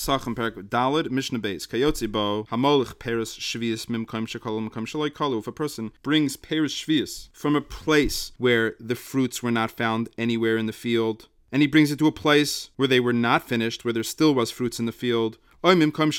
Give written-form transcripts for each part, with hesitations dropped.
Psachim Perak Daled Mishnah Beis Kayotzi Bo Hamolich Peres Shvius Mimkaim Shekalu Mimkaim Shaloi Kalu. If a person brings Peres Shvius from a place where the fruits were not found anywhere in the field, and he brings it to a place where they were not finished, where there still was fruits in the field, or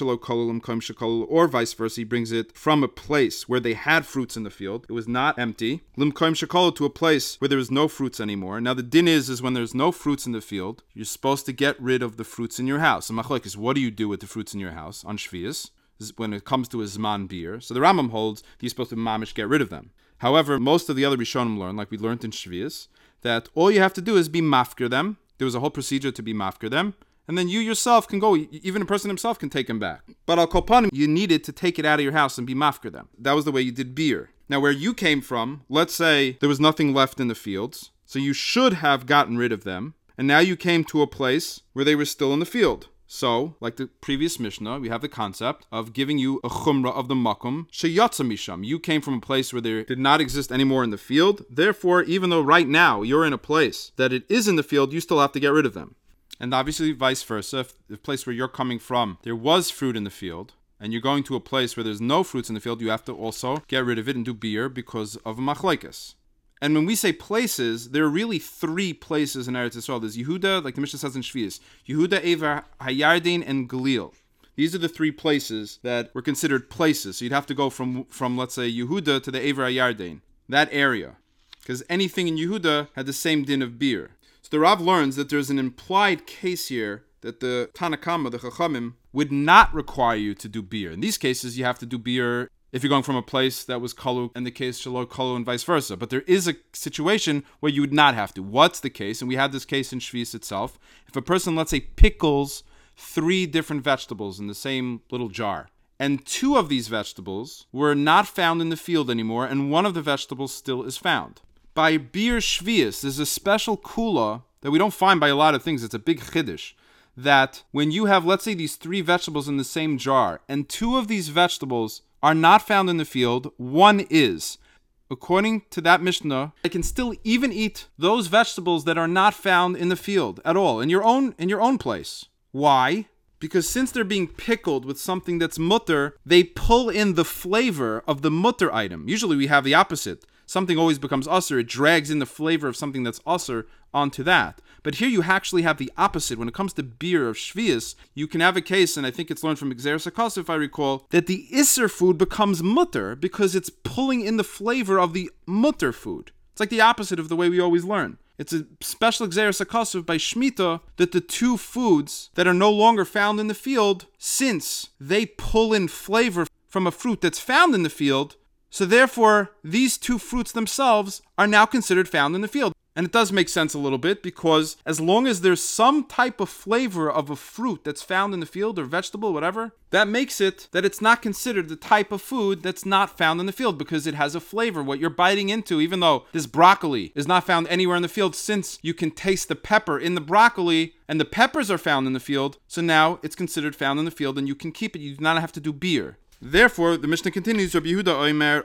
vice versa, he brings it from a place where they had fruits in the field, it was not empty, to a place where there was no fruits anymore. Now the din is when there's no fruits in the field, you're supposed to get rid of the fruits in your house. So machlokes is, what do you do with the fruits in your house on Shvius when it comes to a Zman beer? So the Rambam holds that you're supposed to mamish get rid of them. However, most of the other Rishonim learn, like we learned in Shvius, that all you have to do is be mafker them. There was a whole procedure to be mafker them. And then you yourself can go, even a person himself can take them back. But al kolpanim, you needed to take it out of your house and be mafker them. That was the way you did beer. Now where you came from, let's say there was nothing left in the fields, so you should have gotten rid of them, and now you came to a place where they were still in the field. So, like the previous Mishnah, we have the concept of giving you a chumrah of the makom sheyatza misham. You came from a place where there did not exist anymore in the field. Therefore, even though right now you're in a place that it is in the field, you still have to get rid of them. And obviously vice versa, if the place where you're coming from, there was fruit in the field, and you're going to a place where there's no fruits in the field, you have to also get rid of it and do beer because of a machlekes. And when we say places, there are really three places in Eretz Yisrael. There's Yehuda, like the Mishnah says in Shvius, Yehuda, Ever, Hayardin, and Galil. These are the three places that were considered places. So you'd have to go from let's say, Yehuda to the Ever Hayardin, that area. Because anything in Yehuda had the same din of beer. So the Rav learns that there's an implied case here that the Tanakama, the Chachamim, would not require you to do beer. In these cases, you have to do beer if you're going from a place that was kalu, and the case shelo kalu, and vice versa. But there is a situation where you would not have to. What's the case? And we had this case in Shvius itself. If a person, let's say, pickles 3 different vegetables in the same little jar, and 2 of these vegetables were not found in the field anymore, and 1 of the vegetables still is found. By beer Shvius, there's a special kula that we don't find by a lot of things. It's a big chiddush. That when you have, let's say, these 3 vegetables in the same jar, and 2 of these vegetables are not found in the field, 1 is. According to that Mishnah, I can still even eat those vegetables that are not found in the field at all, in your own place. Why? Because since they're being pickled with something that's mutter, they pull in the flavor of the mutter item. Usually we have the opposite. Something always becomes usser. It drags in the flavor of something that's usser onto that. But here you actually have the opposite. When it comes to beer of Shvius, you can have a case, and I think it's learned from Gzeres HaKos, if I recall, that the Isser food becomes mutter because it's pulling in the flavor of the mutter food. It's like the opposite of the way we always learn. It's a special Gzeres HaKos by Shemitah that the 2 foods that are no longer found in the field, since they pull in flavor from a fruit that's found in the field, so therefore, these 2 fruits themselves are now considered found in the field. And it does make sense a little bit, because as long as there's some type of flavor of a fruit that's found in the field, or vegetable, whatever, that makes it that it's not considered the type of food that's not found in the field, because it has a flavor. What you're biting into, even though this broccoli is not found anywhere in the field, since you can taste the pepper in the broccoli, and the peppers are found in the field, so now it's considered found in the field, and you can keep it. You do not have to do beer. Therefore, the Mishnah continues, Rabbi Yehuda Omer,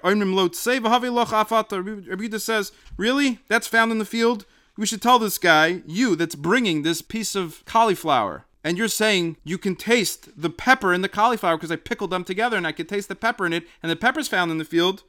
Rabbi Yehuda says, really? That's found in the field? We should tell this guy, you that's bringing this piece of cauliflower, and you're saying you can taste the pepper in the cauliflower because I pickled them together and I can taste the pepper in it, and the pepper's found in the field.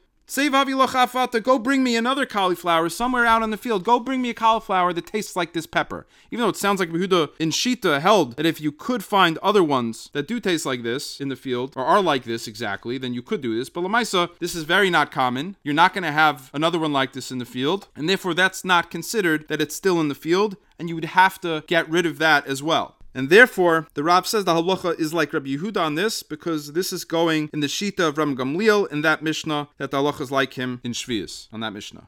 Go bring me another cauliflower somewhere out in the field. Go bring me a cauliflower that tastes like this pepper. Even though it sounds like Yehuda in Shita held that if you could find other ones that do taste like this in the field, or are like this exactly, then you could do this. But Lamaisa, this is very not common. You're not going to have another one like this in the field, and therefore that's not considered that it's still in the field, and you would have to get rid of that as well. And therefore, the Rav says the halacha is like Rabbi Yehuda on this, because this is going in the Shita of Ram Gamliel in that Mishnah, that the halacha is like him in Shvius, on that Mishnah.